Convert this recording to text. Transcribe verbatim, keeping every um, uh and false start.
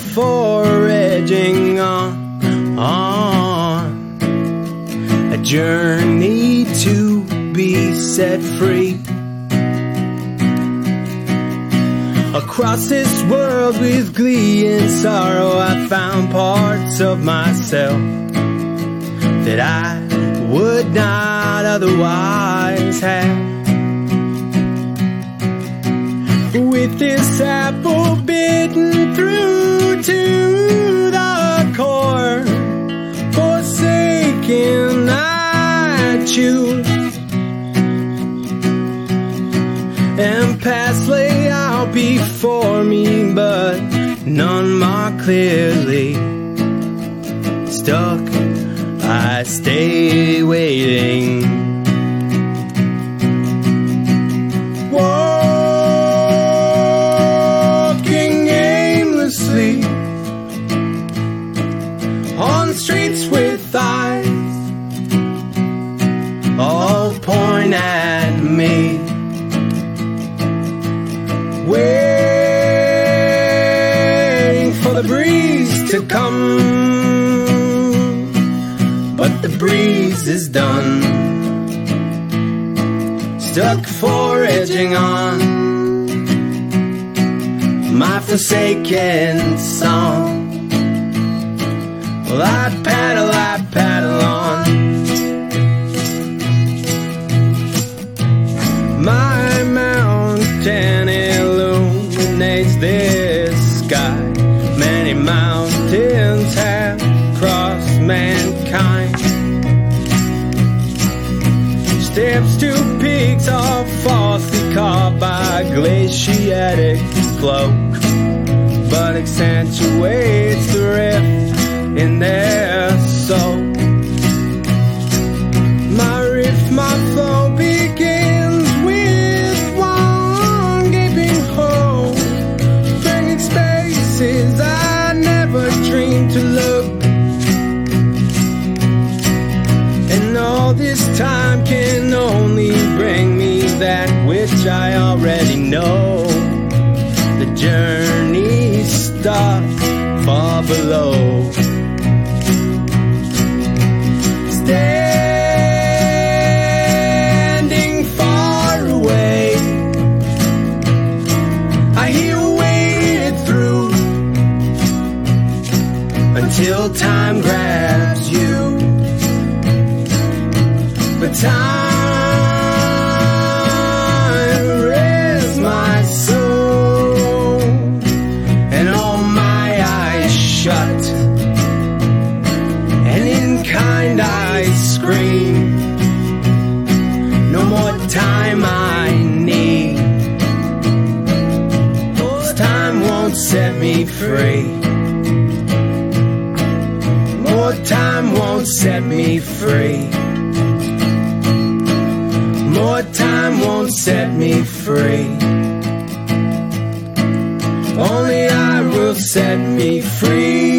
foraging on, on a journey to be set free. Across this world with glee and sorrow, I found parts of myself that I would not otherwise have. With this apple bitten through to the core, forsaken I choose, and paths lay out before me, but none more clearly. Stuck, I stay waiting. Walking aimlessly on streets with eyes all point at me, waiting for the breeze to come, but the breeze is done. Stuck foraging on my forsaken song. Well, I paddle, I paddle on. My mountain illuminates this sky. Many mountains have crossed mankind. Steps to peaks are falsely caught by glaciatic flow, but accentuates the rift in their soul. My rift, my flow begins with one gaping hole, bringing spaces I never dreamed to look. And all this time can only bring me that which I already know. The journey starts far below. Standing far away, I hear wade through until time grabs you. But time rests my soul, and all my eyes shut, and in kind I scream, no more time I need. This time won't set me free. More time won't set me free. More time won't set me free. Only I will set me free.